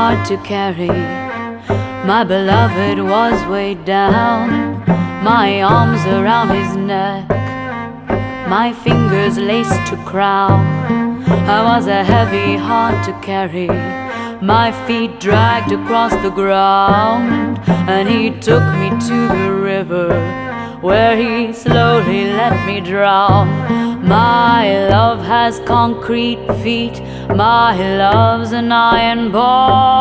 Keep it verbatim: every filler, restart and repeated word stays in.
hard to carry. My beloved was weighed down, my arms around his neck, my fingers laced to crown. I was a heavy heart to carry, my feet dragged across the ground, and he took me to the river, where he slowly let me drown. My love has concrete feet, my love's an iron ball.